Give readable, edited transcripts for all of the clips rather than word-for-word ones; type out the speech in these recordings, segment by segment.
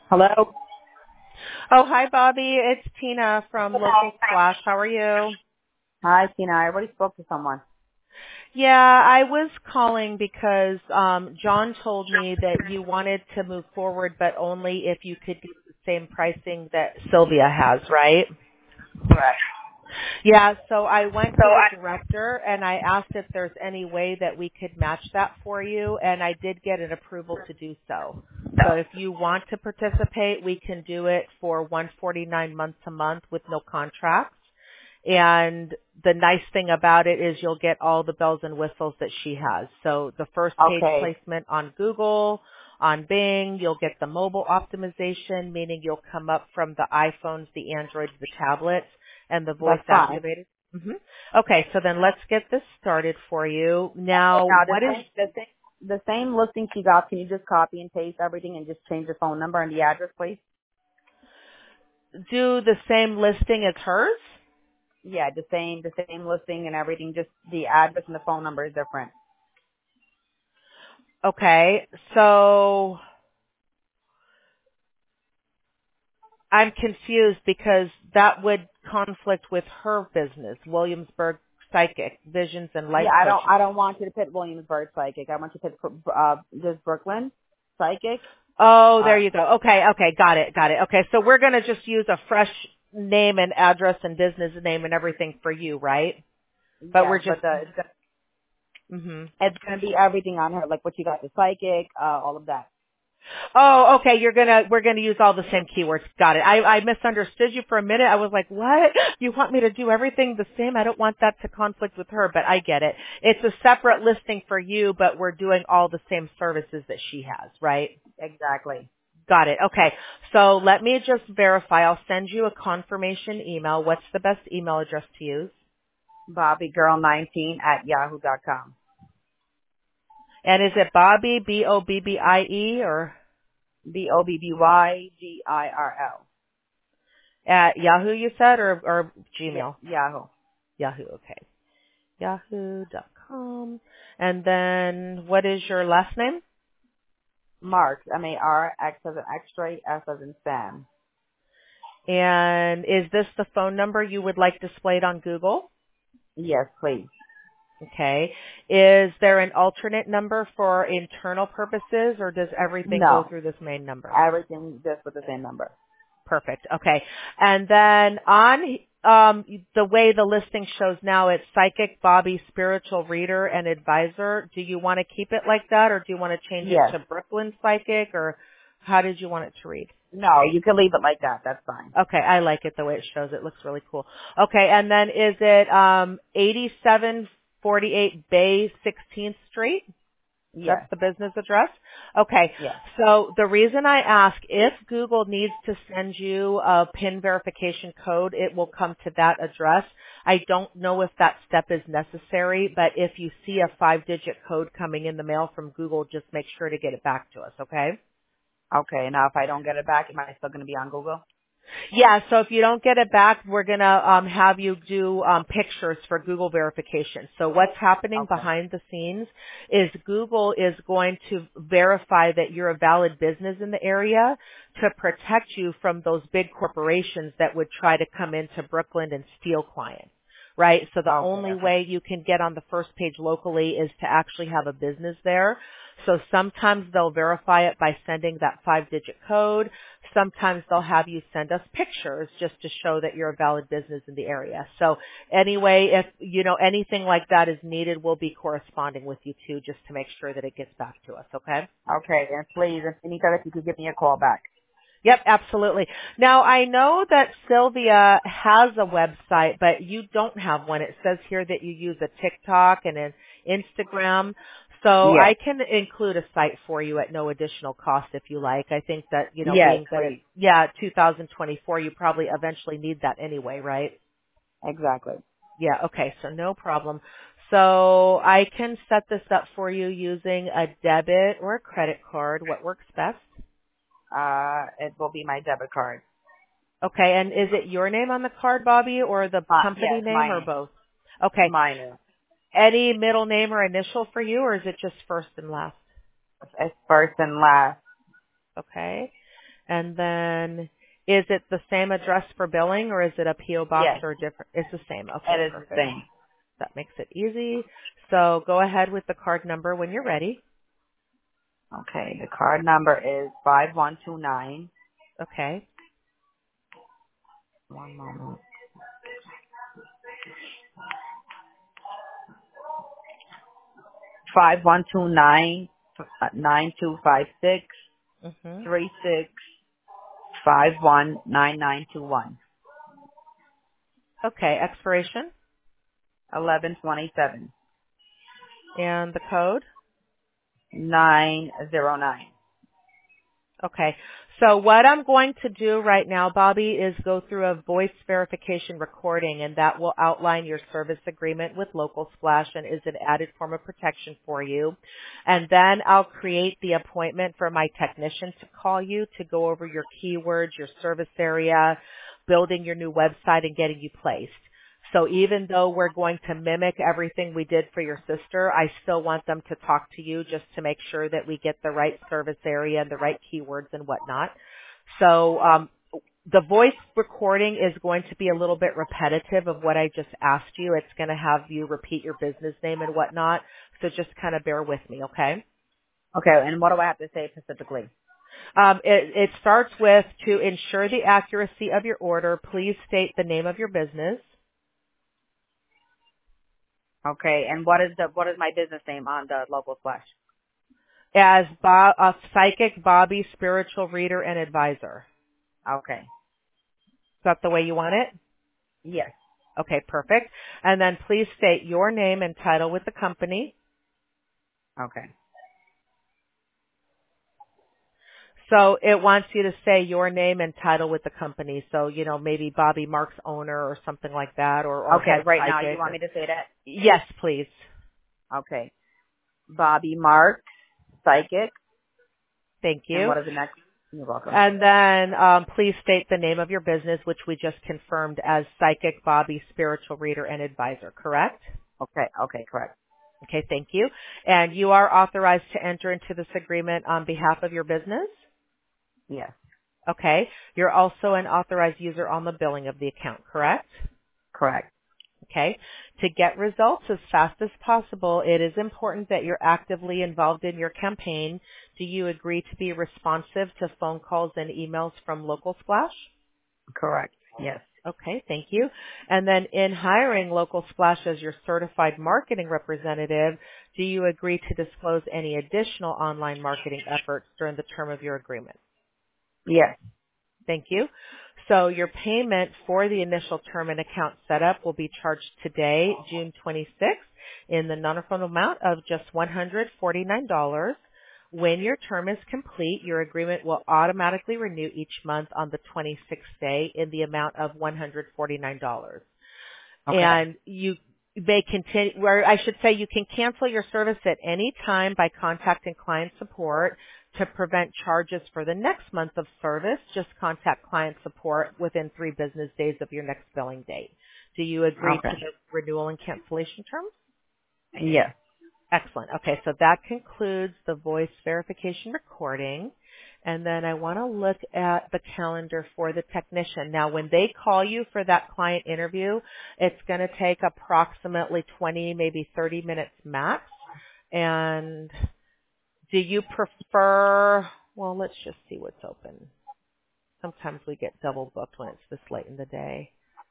Hello? Oh, hi, Bobby. It's Tina from Local Splash. How are you? Hi, Tina. I already spoke to someone. Yeah, I was calling because John told me that you wanted to move forward, but only if you could get the same pricing that Sylvia has, right? Correct. Yeah, so I went So to the I director and I asked if there's any way that we could match that for you, and I did get an approval to do so. So if you want to participate, we can do it for 149 month to month with no contracts. And the nice thing about it is you'll get all the bells and whistles that she has. So the first page okay. placement on Google, on Bing, you'll get the mobile optimization, meaning you'll come up from the iPhones, the Androids, the tablets, and the voice That's fine. activated. Okay, so then let's get this started for you. Now, Now what is the same listing she got, can you just copy and paste everything and just change the phone number and the address, please? do the same listing as hers? Yeah, the same listing and everything, just the address and the phone number is different. Okay, so I'm confused because that would conflict with her business, Williamsburg Psychic, Visions and Life Yeah, I don't Coach. I don't want you to put Williamsburg Psychic. I want you to put just Brooklyn Psychic. Oh, there Uh you go. Okay, okay, got it. Okay, so we're going to just use a fresh name and address and business name and everything for you, right? But we're yes, just, but hmm it's gonna be everything on her, like what you got, the psychic, all of that. Oh, okay. We're gonna use all the same keywords. Got it. I misunderstood you for a minute. I was like, what? You want me to do everything the same? I don't want that to conflict with her, but I get it. It's a separate listing for you, but we're doing all the same services that she has, right? Exactly. Got it. Okay. So let me just verify. I'll send you a confirmation email. What's the best email address to use? BobbyGirl19 at yahoo.com. And is it Bobby, Bobbie, or BOBBYGIRL. at Yahoo you said, or Yeah, Gmail? Yahoo. Yahoo, okay. Yahoo.com. And then what is your last name? Marks, M-A-R-X as an X-ray, S as in Sam. And is this the phone number you would like displayed on Google? Yes, please. Okay. Is there an alternate number for internal purposes, or does everything go No. through this main number? Everything just with the same number. Perfect. Okay. And then on the way the listing shows now, it's Psychic Bobby, Spiritual Reader, and Advisor. Do you want to keep it like that, or do you want to change it Yes. to Brooklyn Psychic, or how did you want it to read? No, you can leave it like that. That's fine. Okay, I like it the way it shows. It looks really cool. Okay, and then is it 8748 Bay 16th Street? That's Yes. the business address? Okay. Yes. So the reason I ask, if Google needs to send you a PIN verification code, it will come to that address. I don't know if that step is necessary, but if you see a 5-digit code coming in the mail from Google, just make sure to get it back to us, okay? Okay, now if I don't get it back, am I still going to be on Google? Yeah, so if you don't get it back, we're going to have you do pictures for Google verification. So what's happening Okay. behind the scenes is Google is going to verify that you're a valid business in the area to protect you from those big corporations that would try to come into Brooklyn and steal clients. Right? So the Okay, only okay. way you can get on the first page locally is to actually have a business there. So sometimes they'll verify it by sending that 5-digit code. Sometimes they'll have you send us pictures just to show that you're a valid business in the area. So anyway, if anything like that is needed, we'll be corresponding with you too, just to make sure that it gets back to us. Okay? Okay, and please, if anytime if you could give me a call back. Yep, absolutely. Now I know that Sylvia has a website, but you don't have one. It says here that you use a TikTok and an Instagram. So Yes. I can include a site for you at no additional cost if you like. I think that, Yes, being that please. 2024, you probably eventually need that anyway, right? Exactly. Yeah, okay, so no problem. So I can set this up for you using a debit or a credit card. What works best? It will be my debit card. Okay, and is it your name on the card, Bobby, or the company Yes, name, or mine. both? Okay. Mine. Any middle name or initial for you, or is it just first and last? It's first and last. Okay. And then is it the same address for billing or is it a P.O. box Yes, or a different? It's the same. it Okay, is the perfect. same. That makes it easy. So go ahead with the card number when you're ready. Okay, the card number is 5129. Okay. One moment. 5129 9256 Mhm. 36519921. Okay, expiration 1127 and the code. 909. Okay. So what I'm going to do right now, Bobby, is go through a voice verification recording, and that will outline your service agreement with Local Splash and is an added form of protection for you. And then I'll create the appointment for my technician to call you to go over your keywords, your service area, building your new website, and getting you placed. So even though we're going to mimic everything we did for your sister, I still want them to talk to you just to make sure that we get the right service area and the right keywords and whatnot. So the voice recording is going to be a little bit repetitive of what I just asked you. It's going to have you repeat your business name and whatnot. So just kind of bear with me, okay? Okay, and what do I have to say specifically? It starts with, to ensure the accuracy of your order, please state the name of your business. Okay, and what is my business name on the Local Splash? As a psychic, Bobby, spiritual reader, and advisor. Okay. Is that the way you want it? Yes. Okay, perfect. And then please state your name and title with the company. Okay. So it wants you to say your name and title with the company. So, maybe Bobby Marks owner or something like that, or Okay, head right now you psychic. want me to say that? Yes, please. Okay. Bobby Mark, psychic. Thank And you. what is the next? You're welcome. And then please state the name of your business, which we just confirmed as Psychic Bobby, Spiritual Reader, and Advisor, correct? Okay, correct. Okay, thank you. And you are authorized to enter into this agreement on behalf of your business? Yes, Okay. You're also an authorized user on the billing of the account, correct? correct. Okay. To get results as fast as possible, it is important that you're actively involved in your campaign. Do you agree to be responsive to phone calls and emails from Local Splash? Correct. Yes. Okay, thank you. And then in hiring Local Splash as your certified marketing representative, do you agree to disclose any additional online marketing efforts during the term of your agreement? Yes. Thank you. So your payment for the initial term and account setup will be charged today, June 26th, in the non-refundable amount of just $149. When your term is complete, your agreement will automatically renew each month on the 26th day in the amount of $149. Okay. And you may continue, or I should say you can cancel your service at any time by contacting client support. To prevent charges for the next month of service, just contact client support within 3 business days of your next billing date. Do you agree Okay. to the renewal and cancellation terms? Yes. Excellent. Okay, so that concludes the voice verification recording. And then I want to look at the calendar for the technician. Now, when they call you for that client interview, it's going to take approximately 20, maybe 30 minutes max. And do you prefer, well, let's just see what's open. Sometimes we get double booked when it's this late in the day.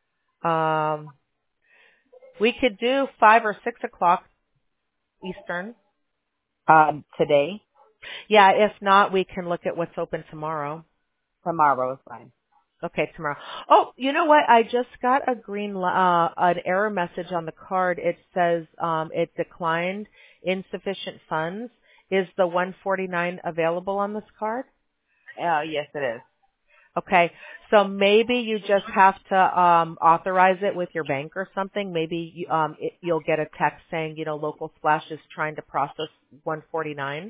We could do 5 or 6 o'clock Eastern. Today, Yeah, if not, we can look at what's open tomorrow. tomorrow is fine. Okay, tomorrow. Oh, you know what? I just got a an error message on the card. It says it declined, insufficient funds. Is the 149 available on this card? Yes, it is. Okay, so maybe you just have to authorize it with your bank or something. Maybe you'll get a text saying, Local Splash is trying to process 149.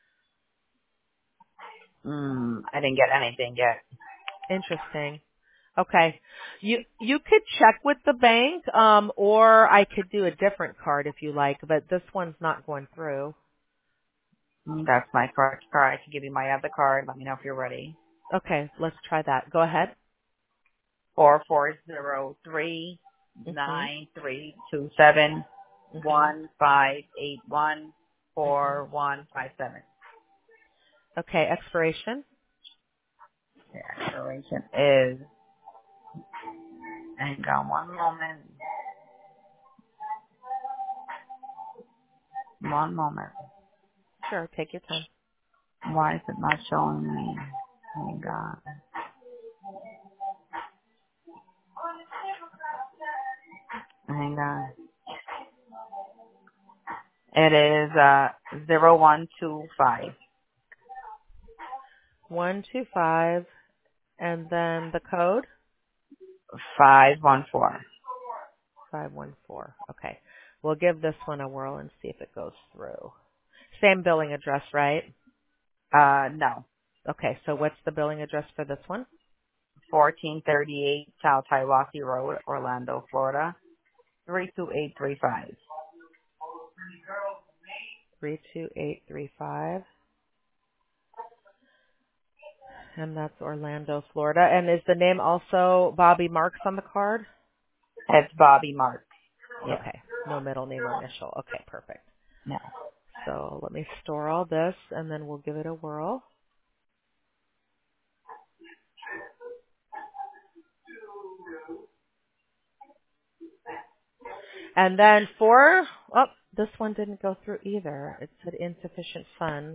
I didn't get anything yet. Interesting. Okay, you could check with the bank, or I could do a different card if you like, but this one's not going through. That's my correct card. I can give you my other card. Let me know if you're ready. Okay, let's try that. Go ahead. 4403 Mhm. 9327 Mhm. 1581 Mhm. 4157. Okay, expiration. The expiration is, hang on one moment. One moment. Sure, take your time. Why is it not showing me? Hang on. Hang on. It is 0125 125, and then the code 514. 514. Okay, we'll give this one a whirl and see if it goes through. Same billing address, right? No. Okay, so what's the billing address for this one? 1438 South Hiawassee Road, Orlando, Florida. 32835. 32835. And that's Orlando, Florida. And is the name also Bobby Marks on the card? It's Bobby Marks. Yes. Okay. No middle name or initial. Okay, perfect. No. So let me store all this and then we'll give it a whirl. And then this one didn't go through either. It said insufficient funds.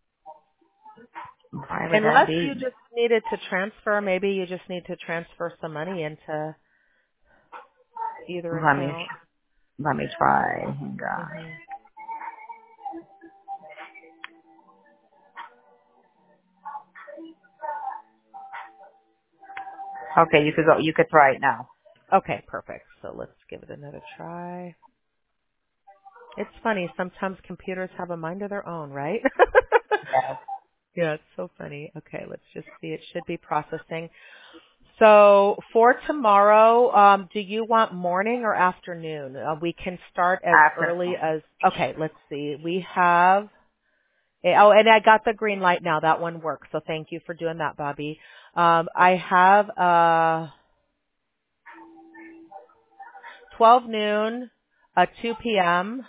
Why would that Unless be? you just needed to transfer, maybe you just need to transfer some money into either Let me account. let me try. Hang on. Hmm. Okay, you could go. You could try it now. Okay, perfect. So let's give it another try. It's funny. Sometimes computers have a mind of their own, right? Yes. Yeah, it's so funny. Okay, let's just see. It should be processing. So for tomorrow, do you want morning or afternoon? We can start as early Afternoon. as, okay, let's see. We have, oh, and I got the green light now. That one works. So thank you for doing that, Bobby. I have 12 noon, 2 p.m.,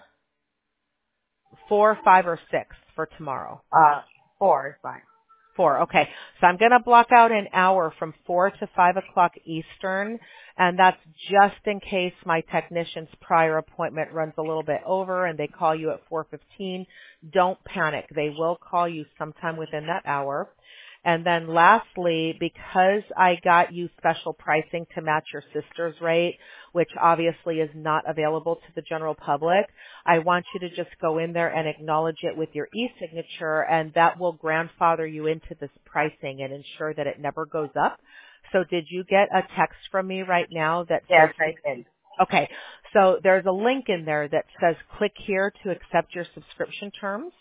4, 5, or 6 for tomorrow. 4 is fine. 4. Okay. So I'm going to block out an hour from 4 to 5 o'clock Eastern, and that's just in case my technician's prior appointment runs a little bit over and they call you at 4:15. Don't panic. They will call you sometime within that hour. And then lastly, because I got you special pricing to match your sister's rate, which obviously is not available to the general public, I want you to just go in there and acknowledge it with your e-signature, and that will grandfather you into this pricing and ensure that it never goes up. So did you get a text from me right now that says, Yes, I did. okay, so there's a link in there that says click here to accept your subscription terms?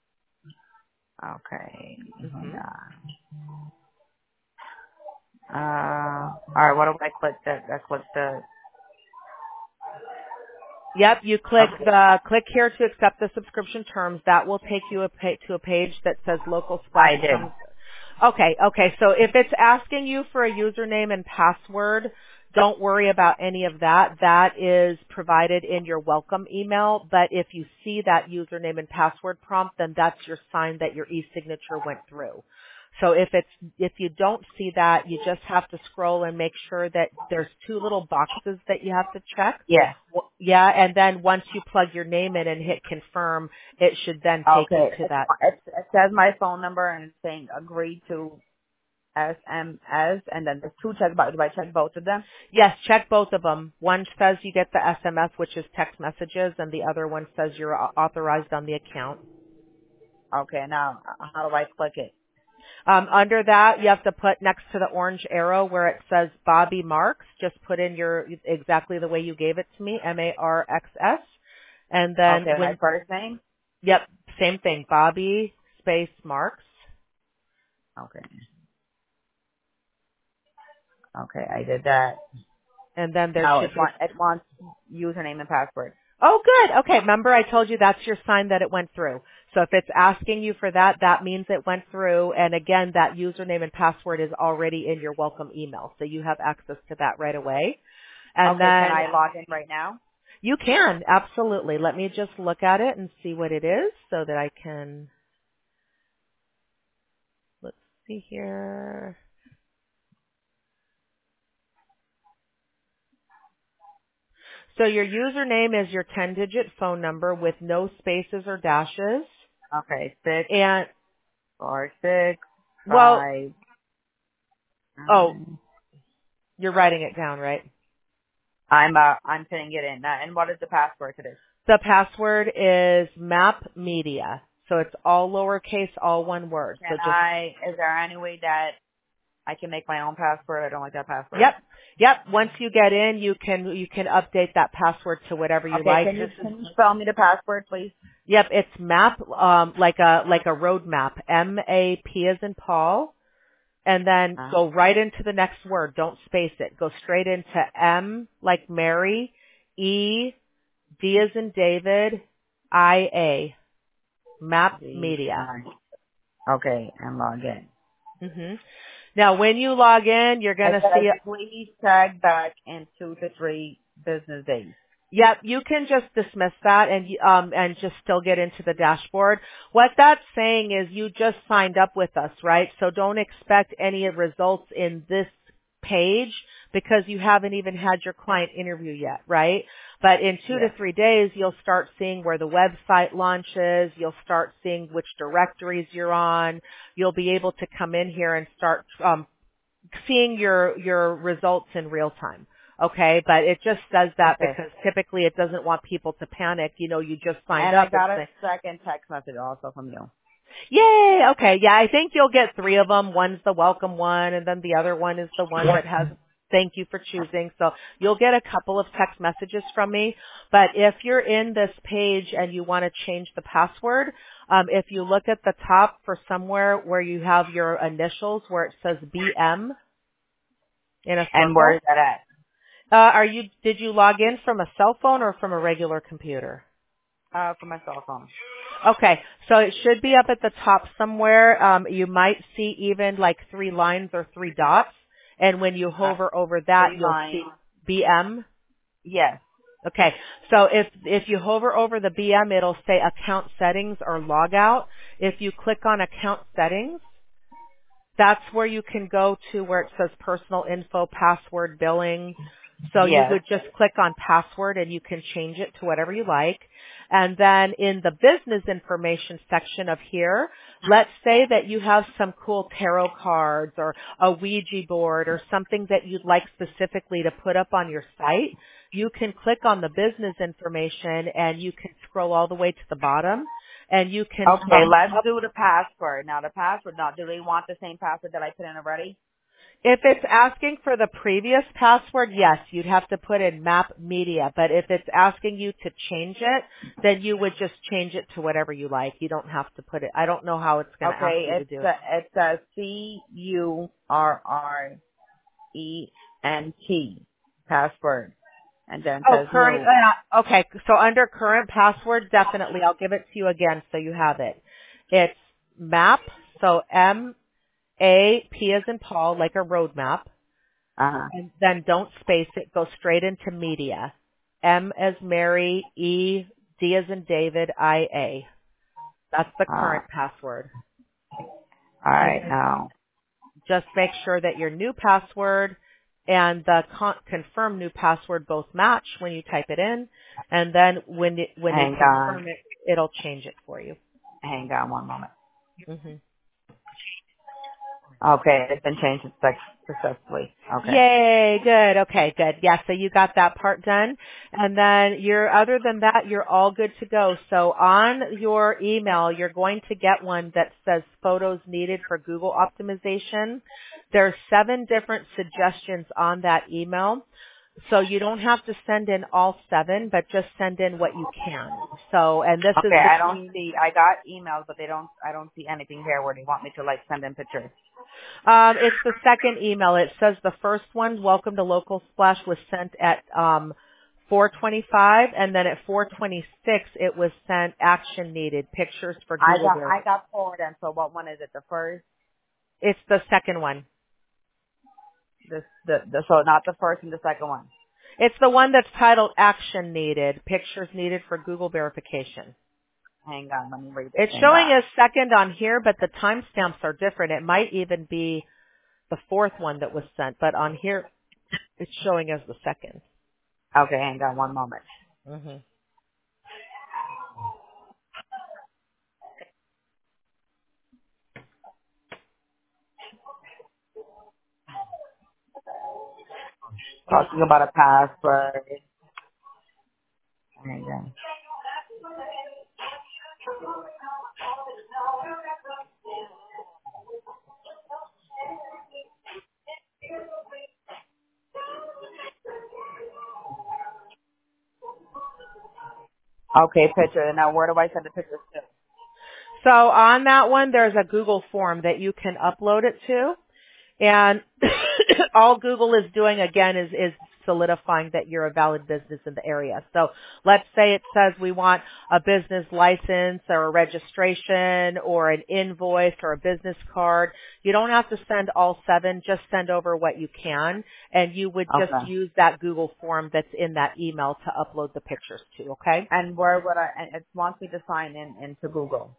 Okay. Hang Mm-hmm. on. All right. What do I click? I click the. Yep, you click Okay. click here to accept the subscription terms. That will take you to a page that says local splash I did. terms. Okay. So if it's asking you for a username and password, don't worry about any of that. That is provided in your welcome email. But if you see that username and password prompt, then that's your sign that your e-signature went through. So if you don't see that, you just have to scroll and make sure that there's 2 little boxes that you have to check. Yes. Yeah, and then once you plug your name in and hit confirm, it should then take you Okay. to that. It says my phone number and it's saying agree to SMS, and then there's 2 check boxes. Do I check both of them? Yes, check both of them. One says you get the SMS, which is text messages, and the other one says you're authorized on the account. Okay. Now, how do I click it? Under that, you have to put next to the orange arrow where it says Bobby Marks. Just put in your exactly the way you gave it to me, MARXS, and then Okay. My first name. yep, same thing, Bobby space Marks. Okay. Okay. I did that. And then there Now should be it wants username and password. oh, good. Okay. Remember I told you that's your sign that it went through. So if it's asking you for that, that means it went through. And again, that username and password is already in your welcome email. So you have access to that right away. And Okay, then can I log in right now? you can, absolutely. Let me just look at it and see what it is so that I can, let's see here. So your username is your 10-digit phone number with no spaces or dashes. Okay, And, 646 well, 5 oh, 9. you're writing it down, right? I'm putting it in. And what is the password to this? The password is Map Media. So it's all lowercase, all one word. So just, Is there any way that I can make my own password? I don't like that password. yep. Once you get in, you can update that password to whatever you Okay, like. can you spell me the password, please? Yep, it's map, like a road map. M-A-P as in Paul. And then go right into the next word. Don't space it. Go straight into M like Mary, E, D as in David, I-A. Map Media. Okay, and log in. hmm Now, when you log in, you're going to see. Please tag back in 2 to 3 business days. Yep, you can just dismiss that and just still get into the dashboard. What that's saying is you just signed up with us, right? So don't expect any results in this page because you haven't even had your client interview yet, right? But in 2 to 3 days, you'll start seeing where the website launches. You'll start seeing which directories you're on. You'll be able to come in here and start seeing your results in real time. Okay, but it just does that because typically it doesn't want people to panic. You know, you just signed up. And I got a second text message also from you. Yay! Okay, yeah, I think you'll get 3 of them. One's the welcome one, and then the other one is the one that has thank you for choosing. So you'll get a couple of text messages from me. But if you're in this page and you want to change the password, if you look at the top for somewhere where you have your initials where it says BM in a circle. And where is that at? Did you log in from a cell phone or from a regular computer? From my cell phone. Okay, so it should be up at the top somewhere. You might see even like 3 lines or 3 dots. And when you hover over that, you'll see BM. Yes. Okay, so if you hover over the BM, it'll say account settings or logout. If you click on account settings, that's where you can go to where it says personal info, password, billing. So you would just click on password and you can change it to whatever you like. And then in the business information section of here, let's say that you have some cool tarot cards or a Ouija board or something that you'd like specifically to put up on your site. You can click on the business information and you can scroll all the way to the bottom. And you can. Okay, let's do the password. Now, do they want the same password that I put in already? If it's asking for the previous password, yes, you'd have to put in Map Media. But if it's asking you to change it, then you would just change it to whatever you like. You don't have to put it. I don't know how it's going to ask you to do it. It says CURRENT password. And then says current. Okay, so under current password, definitely. I'll give it to you again so you have it. It's MAP, so M-A-P as in Paul, like a road map. And then don't space it. Go straight into media. M as Mary, E, D as in David, I-A. That's the current password. All right, now. Just make sure that your new password and the confirm new password both match when you type it in. And then when you confirm it, it'll change it for you. Hang on one moment. Mm-hmm. Okay, it's been changed successfully. Okay. Yay, good. Okay, good. Yeah, so you got that part done. And then other than that, you're all good to go. So on your email, you're going to get one that says photos needed for Google optimization. There's 7 different suggestions on that email. So you don't have to send in all 7, but just send in what you can. So, and this is I got emails, but I don't see anything here where they want me to like send in pictures. It's the second email. It says the first one, welcome to Local Splash, was sent at 4:25, and then at 4:26 it was sent action needed pictures for Google I verification. got 4 then. So what one is it? The first? It's the second one. So not the first and the second one. It's the one that's titled action needed, pictures needed for Google verification. Hang on, let me read this. It's showing as second on here, but the timestamps are different. It might even be the fourth one that was sent, but on here it's showing as the second. Okay, hang on one moment. hmm Talking about a password. Hang on. Okay, picture. Now where do I send the pictures to? So on that one, there's a Google form that you can upload it to. And all Google is doing again is solidifying that you're a valid business in the area. So let's say it says we want a business license or a registration or an invoice or a business card. You don't have to send all 7, just send over what you can, and you would just Okay. use that Google form that's in that email to upload the pictures to, okay? And where would and it wants me to sign into Google.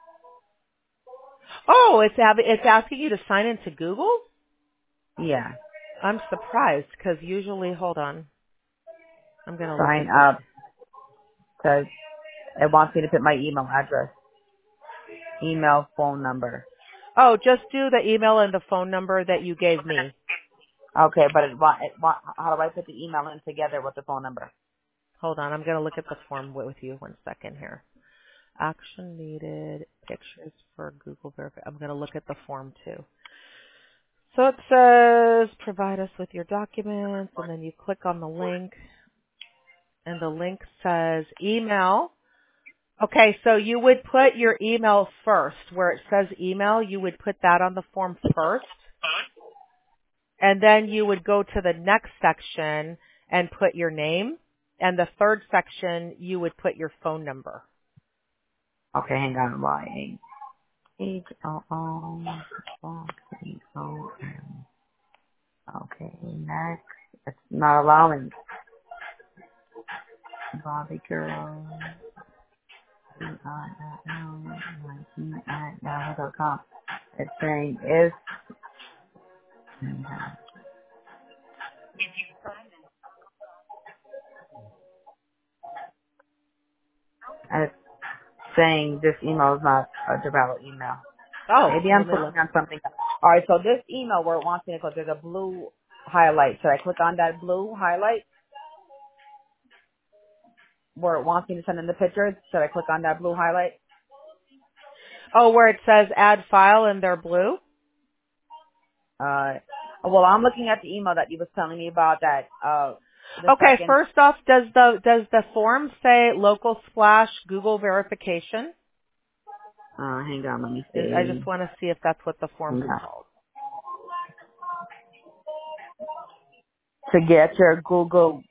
Oh, it's asking you to sign into Google? Yeah. I'm surprised because usually, hold on, I'm going to look Sign at this. up. Because it wants me to put my email address. Email, phone number. Oh, just do the email and the phone number that you gave me. Okay, but how do I put the email in together with the phone number? Hold on, I'm going to look at the form with you 1 second here. Action needed, pictures for Google Verify. I'm going to look at the form too. So it says, provide us with your documents, and then you click on the link, and the link says email. Okay, so you would put your email first. Where it says email, you would put that on the form first. And then you would go to the next section and put your name. And the third section, you would put your phone number. Okay, hang on. Y-H-O-O-O-K-O-M. Okay, next. It's not allowing. Bobby Girl. B-I-L-L-Y-E@yahoo.com. It's saying is. And it's saying this email is not a valid email. Oh, Maybe I'm let me look. clicking on something. All right, so this email where it wants me to click, there's a blue highlight. Should I click on that blue highlight where it wants me to send in the pictures? Should I click on that blue highlight? Oh, where it says add file and they're blue? Well, I'm looking at the email that you was telling me about that. The Okay, second. first off, does the form say local splash Google verification? Hang on, let me I see. just want to see if that's what the form's Hang on. called. To get your Google.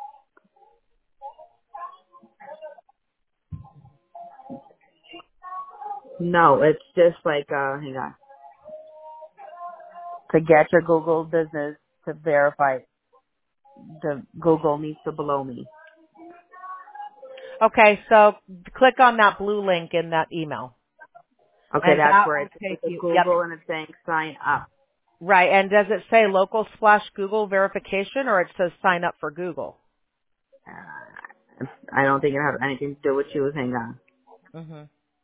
No, it's just like hang on. To get your Google business to verify, the Google needs to below me. Okay, so click on that blue link in that email. Okay, And that's that where will it's take a you, yep. Google and it's saying sign up. Right, and does it say local splash Google verification or it says sign up for Google? I don't think it has anything to do with you. Hang on. hmm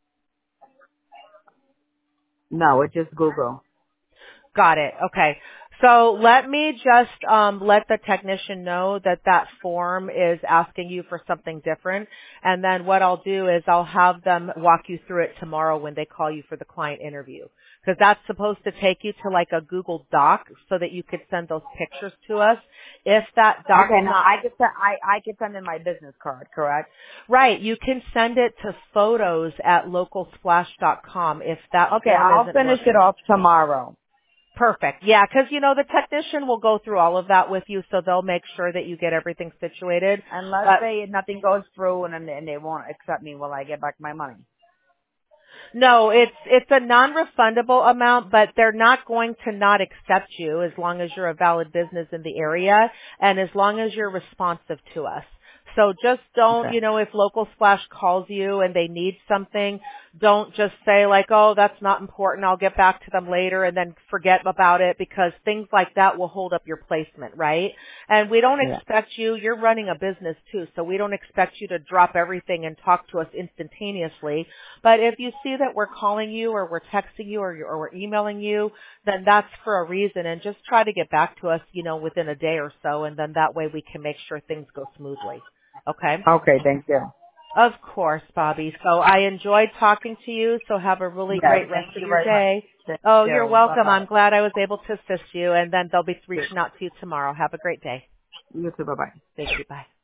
No, it's just Google. Got it. Okay. So let me just let the technician know that that form is asking you for something different. And then what I'll do is I'll have them walk you through it tomorrow when they call you for the client interview. Because that's supposed to take you to like a Google Doc so that you could send those pictures to us. If that doc's Okay, now not I could send in my business card, correct? right, you can send it to photos at localsplash.com if that Okay, form I'll isn't finish it working. off tomorrow. Perfect. Yeah, 'cause the technician will go through all of that with you, so they'll make sure that you get everything situated. And let's say nothing goes through and they won't accept me. Will I get back my money? No, it's a non-refundable amount, but they're not going to not accept you as long as you're a valid business in the area and as long as you're responsive to us. So just don't, Okay. if Local Splash calls you and they need something, don't just say like, oh, that's not important, I'll get back to them later and then forget about it, because things like that will hold up your placement, right? And we don't Yeah. expect you're running a business too, so we don't expect you to drop everything and talk to us instantaneously. But if you see that we're calling you or we're texting you or we're emailing you, then that's for a reason, and just try to get back to us, within a day or so, and then that way we can make sure things go smoothly. Okay? Okay, thank you. Of course, Bobby. So I enjoyed talking to you, so have a really Yes, great thank rest of you your very much. day. Thank Oh, you're you. welcome. I'm Bye-bye. glad I was able to assist you, and then they'll be reaching out to you tomorrow. Have a great day. You too. Bye-bye. Thank you. Bye.